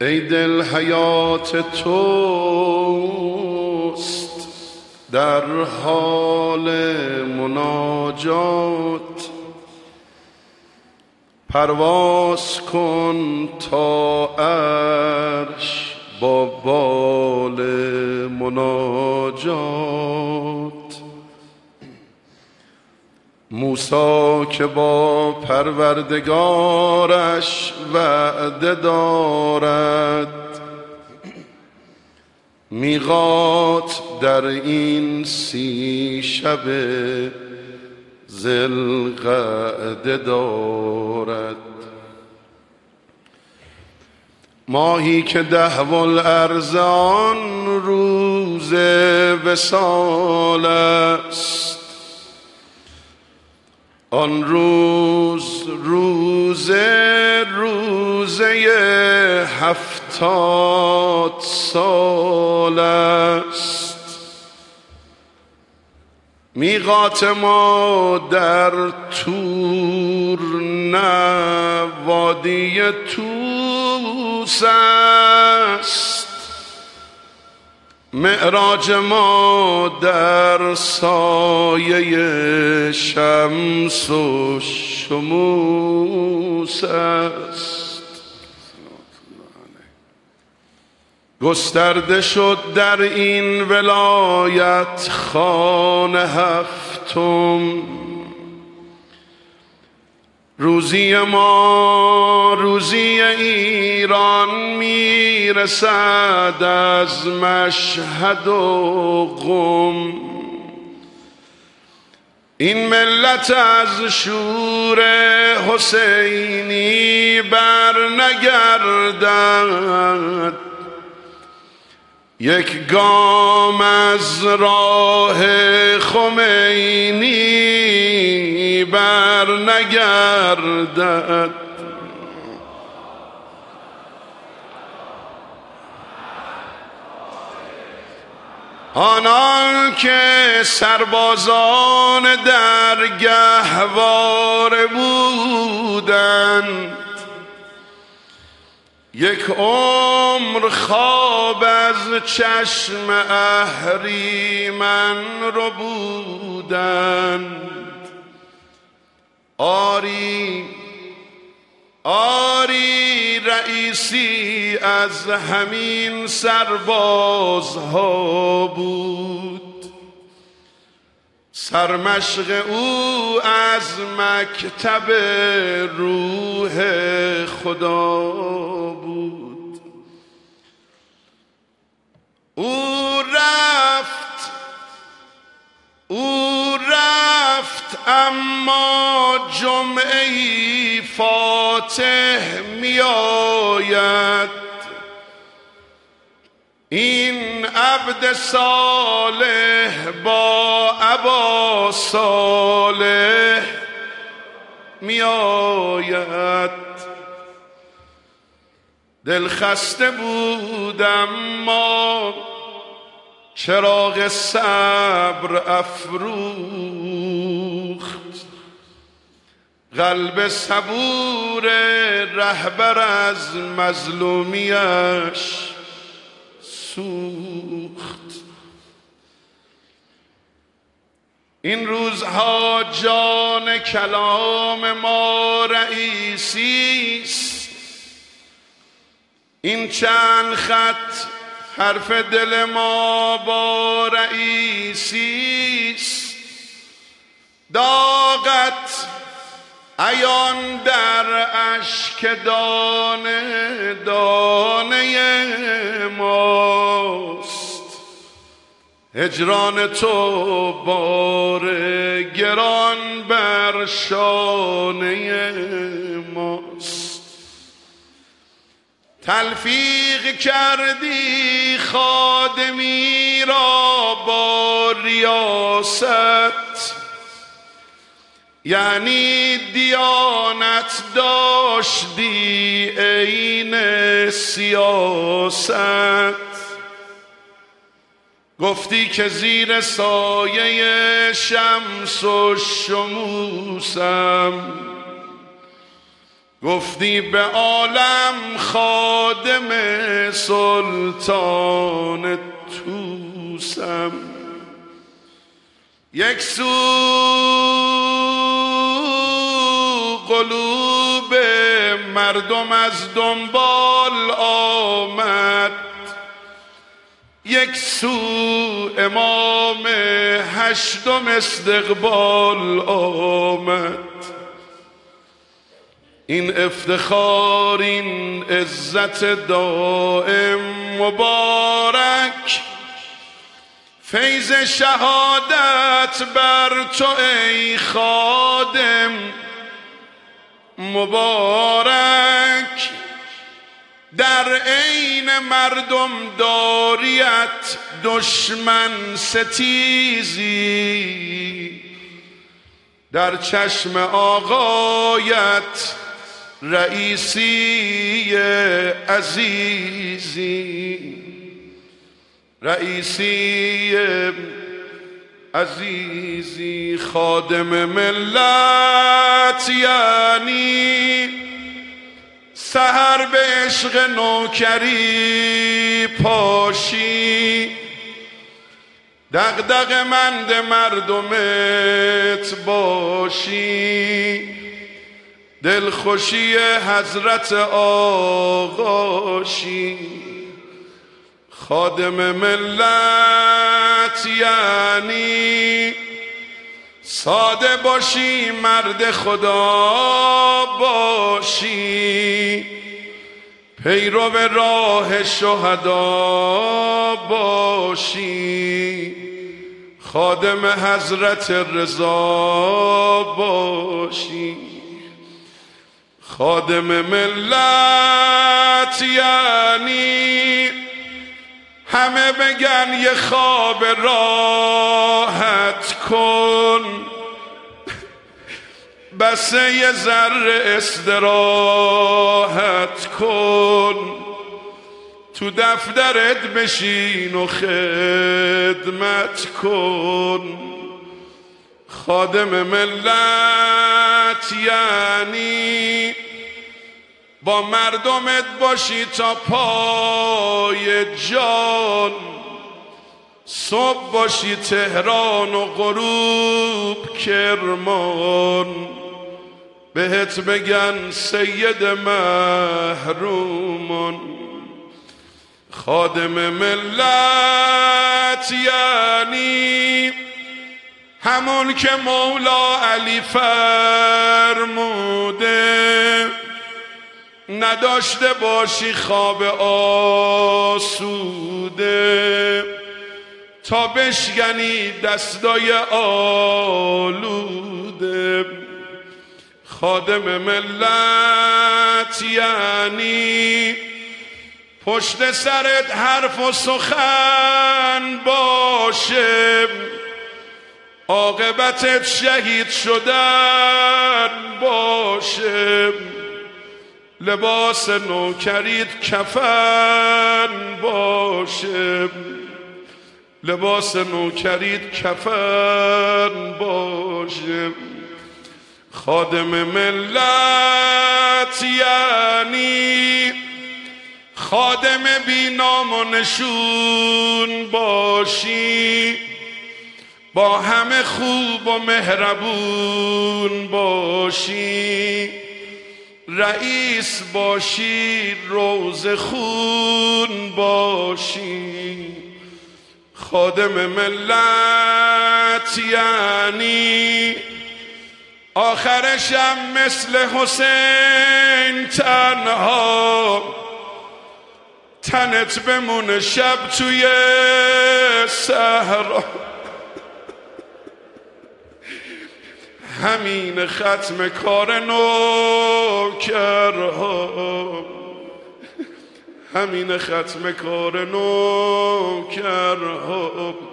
ای دل حیات توست در حال مناجات، پرواز کن تا عرش با بال مناجات. موسی که با پروردگارش وعده دارد، میقات در این 30 شب ذوالقعده دارد. ماهی که 10 الارض آن روز وصال است، آن روز روزه 70 سال است. میقات ما در طور نه وادی طوس است، معراج ما در سایه شمس و شموس است. گسترده شد در این ولایت خانه 7م، روزی ما روزی ایران میرسد از مشهد و قم. این ملت از شور حسینی بر نگردد، یک گام از راه خمینی بر نگردد. آنان که سربازان در گهواره بودند، یک عمر خواب از چشم اهریمن رو بودند. آری رئیسی از همین سربازها بود، سرمشق او از مکتب روح خدا بود. او رفت اما جمعه‌ای فاتح می آید. این عبد صالح با ابا صالح می آید. دل خسته بود اما چراغ صبر افروخت، قلب صبور رهبر از مظلومیش سوخت. این روزها جان کلام ما رئیسی است، این چند خط حرف دل ما با رئیسی است. داغت عیان در اشک دانه دانه ماست، هجران تو بار گران بر شانه ماست. تلفیق کردی خادمی را با ریاست، یعنی دیانت داشتی عین سیاست. گفتی که زیر سایه شمس و شموسم، گفتی به عالم خادم سلطان توسم، یک سو قلوب مردم از دنبال آمد، یک سو امام هشتم استقبال آمد. این افتخار، این عزت دائم مبارک، فیض شهادت بر تو ای خادم مبارک. در عین مردم داریت دشمن ستیزی، در چشم آقایت رئیسی عزیزی، رئیسی عزیزی. خادم ملت یعنی سحر به عشق نوکری پاشی، دغدغه مند مردمت باشی، دلخوشی حضرت آقاشی. خادم ملت یعنی ساده باشی، مرد خدا باشی، پیرو راه شهدا باشی، خادم حضرت رضا باشی. خادم ملت یعنی همه بگن یه خواب راحت کن، بس یه ذره استراحت کن، تو دفترت بشین و خدمت کن. خادم ملت یعنی با مردمت باشی تا پای جان، صبح باشی تهران و غروب کرمان، بهت بگن سید محرومان. خادم ملت یعنی همون که مولا علی فرموده، نداشته باشی خواب آسوده، تا بشکنی دستای آلوده. خادم ملت یعنی پشت سرت حرف و سخن باشه، عاقبتت شهید شدن باشه، لباس نوکریت کفن باشه، لباس نوکریت کفن باشه. خادم ملت یعنی خادم بی نام و نشون باشی، با همه خوب و مهربون باشی، رئیس باشی، روز خون باشی. خادم ملت یعنی آخرشم مثل حسین تنها، تنت بمونه شب توی صحرا. همین ختم کار نوکرها، همین ختم کار نوکرها.